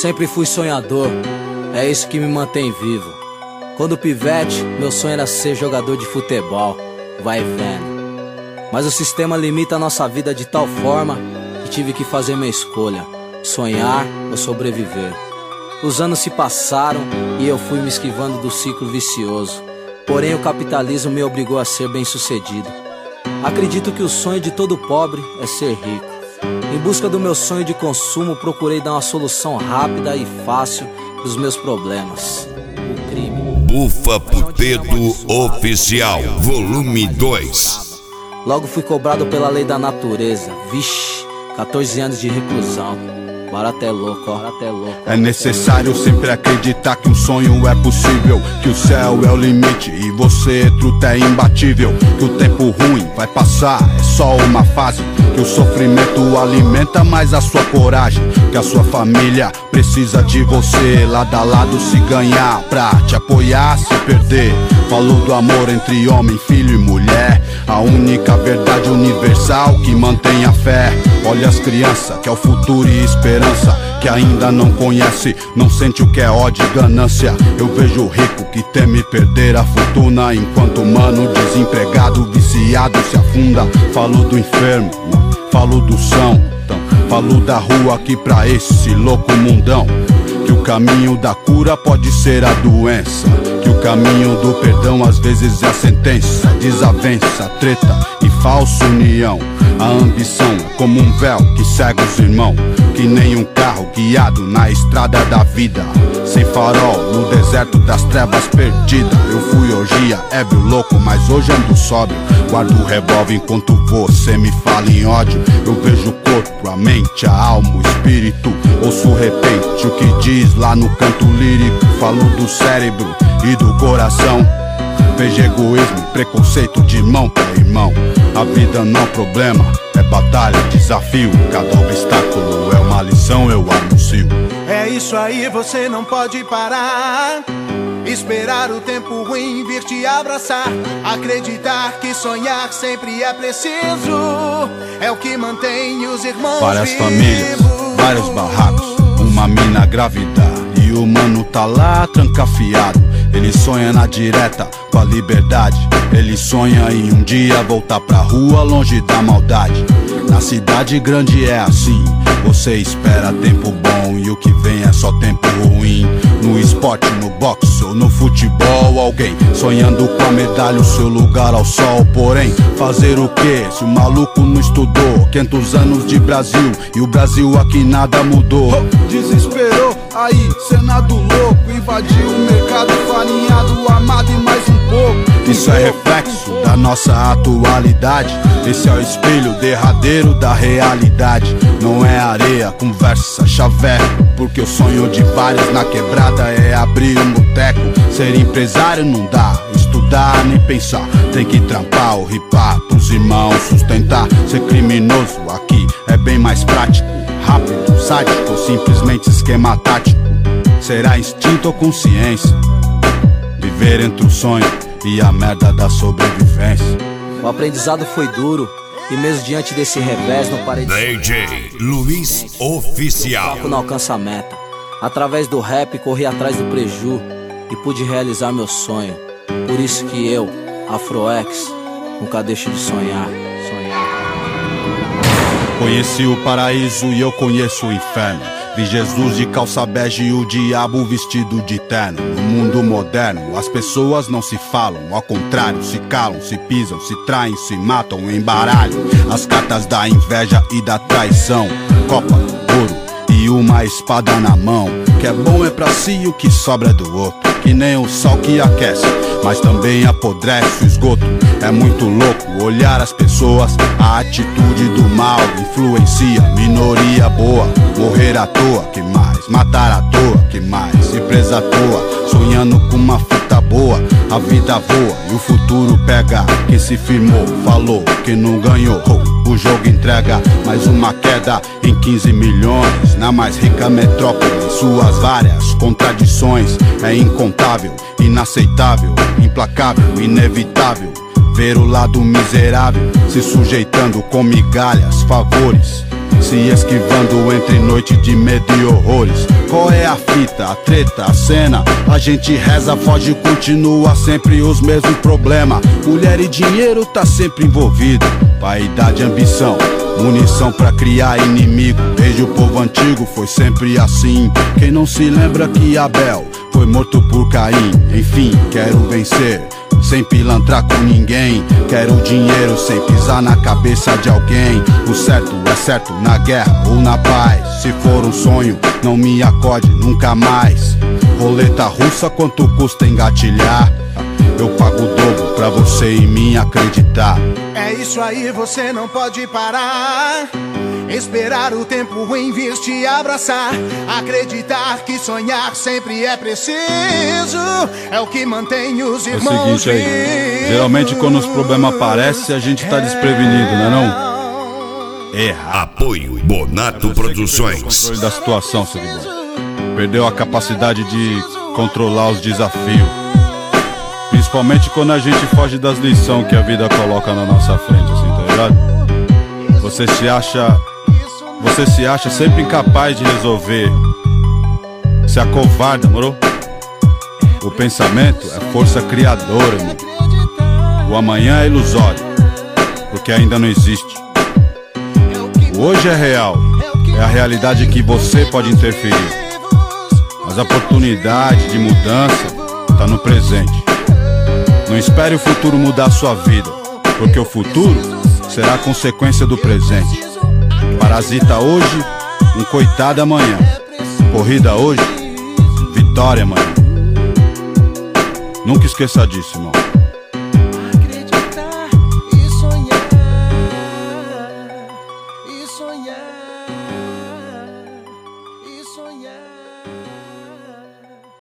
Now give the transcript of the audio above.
Sempre fui sonhador, é isso que me mantém vivo. Quando pivete, meu sonho era ser jogador de futebol, vai vendo. Mas o sistema limita a nossa vida de tal forma que tive que fazer minha escolha: sonhar ou sobreviver. Os anos se passaram e eu fui me esquivando do ciclo vicioso. Porém o capitalismo me obrigou a ser bem-sucedido. Acredito que o sonho de todo pobre é ser rico. Em busca do meu sonho de consumo, procurei dar uma solução rápida e fácil dos meus problemas: o crime. Bufa Putedo Oficial, volume 2. Logo fui cobrado pela lei da natureza. Vixe, 14 anos de reclusão. Barato é louco, ó, barato é louco. É necessário sempre acreditar que um sonho é possível, que o céu é o limite e você, truta, é imbatível. Que o tempo ruim vai passar, é só uma fase. Que o sofrimento alimenta mais a sua coragem. Que a sua família precisa de você, lado a lado se ganhar, pra te apoiar, se perder. Falou do amor entre homem, filho e mulher, a única verdade universal que mantém a fé. Olha as crianças, que é o futuro e esperança, que ainda não conhece, não sente o que é ódio e ganância. Eu vejo o rico que teme perder a fortuna, enquanto o mano desempregado, viciado se afunda. Falo do enfermo, falo do são, falo da rua aqui pra esse louco mundão. Que o caminho da cura pode ser a doença, que o caminho do perdão às vezes é a sentença. Desavença, treta e falsa união. A ambição é como um véu que cega os irmãos, que nem um carro guiado na estrada da vida, sem farol no deserto das trevas perdida. Eu fui orgia, ébrio, louco, mas hoje ando sóbrio. Guardo o revólver enquanto você me fala em ódio. Eu vejo o corpo, a mente, a alma, o espírito. Ouço repente o que diz lá no canto lírico. Falo do cérebro e do coração. Vejo egoísmo, preconceito de irmão pra irmão. A vida não é problema, é batalha, desafio. Cada obstáculo é uma lição, eu anuncio. É isso aí, você não pode parar. Esperar o tempo ruim vir te abraçar. Acreditar que sonhar sempre é preciso. É o que mantém os irmãos várias vivos. Famílias, vários barracos, uma mina grávida e o mano tá lá trancafiado. Ele sonha na direta com a liberdade. Ele sonha em um dia voltar pra rua longe da maldade. Na cidade grande é assim, você espera tempo bom e o que vem é só tempo ruim. No esporte, no boxe ou no futebol, alguém sonhando com a medalha, o seu lugar ao sol. Porém, fazer o que se o maluco não estudou? 500 anos de Brasil e o Brasil aqui nada mudou. Desesperou, aí Senado louco, invadiu o mercado farinhado, amado e mais um pouco. Isso é reflexo da nossa atualidade. Esse é o espelho derradeiro da realidade. Não é areia, conversa, chaveco, porque o sonho de vários na quebrada é abrir um boteco. Ser empresário não dá, estudar nem pensar. Tem que trampar ou ripar pros irmãos sustentar. Ser criminoso aqui é bem mais prático, rápido, sádico ou simplesmente esquema tático. Será instinto ou consciência? Viver entre o sonho e a merda da sobrevivência. O aprendizado foi duro e mesmo diante desse revés não parei de sonhar. DJ Luiz Oficial. Não alcança a meta. Através do rap corri atrás do preju e pude realizar meu sonho. Por isso que eu, Afroex, nunca deixo de sonhar. Conheci o paraíso e eu conheço o inferno. Vi Jesus de calça bege e o diabo vestido de terno. No mundo moderno, as pessoas não se falam, ao contrário, se calam, se pisam, se traem, se matam, embaralham as cartas da inveja e da traição. Copa, ouro e uma espada na mão. O que é bom é pra si, o que sobra é do outro. Que nem o sol que aquece, mas também apodrece o esgoto. É muito louco olhar as pessoas, a atitude do mal influencia. Minoria boa, morrer à toa, que mais? Matar à toa, que mais? Ir presa à toa, sonhando com uma fita boa. A vida voa e o futuro pega. Quem se firmou, falou que não ganhou. O jogo entrega mais uma queda em 15 milhões. Na mais rica metrópole, suas várias contradições. É incontável, inaceitável, implacável, inevitável ver o lado miserável se sujeitando com migalhas, favores se esquivando entre noite de medo e horrores. Qual é a fita, a treta, a cena? A gente reza, foge, continua sempre os mesmos problemas. Mulher e dinheiro tá sempre envolvido. Vaidade, ambição, munição pra criar inimigo. Desde o povo antigo foi sempre assim. Quem não se lembra que Abel foi morto por Caim? Enfim, quero vencer sem pilantrar com ninguém. Quero dinheiro sem pisar na cabeça de alguém. O certo é certo na guerra ou na paz. Se for um sonho, não me acorde nunca mais. Roleta russa, quanto custa engatilhar? Eu pago o dobro pra você em mim acreditar. É isso aí, você não pode parar. Esperar o tempo ruim vir te abraçar. Acreditar que sonhar sempre é preciso. É o que mantém os irmãos. É o seguinte aí, geralmente quando os problemas aparecem, a gente tá desprevenido, não é não? Erra. Apoio Bonato Produções. Controle da situação, seguidor. Perdeu a capacidade de controlar os desafios. Principalmente quando a gente foge das lições que a vida coloca na nossa frente, assim, tá ligado? Você se acha sempre incapaz de resolver. Se acovarda, moro? O pensamento é força criadora, irmão. O amanhã é ilusório, porque ainda não existe. O hoje é real, é a realidade que você pode interferir. Mas a oportunidade de mudança tá no presente. Não espere o futuro mudar a sua vida, porque o futuro será a consequência do presente. Parasita hoje, um coitado amanhã. Corrida hoje, vitória amanhã. Nunca esqueça disso, irmão. Acreditar e sonhar, e sonhar, e sonhar.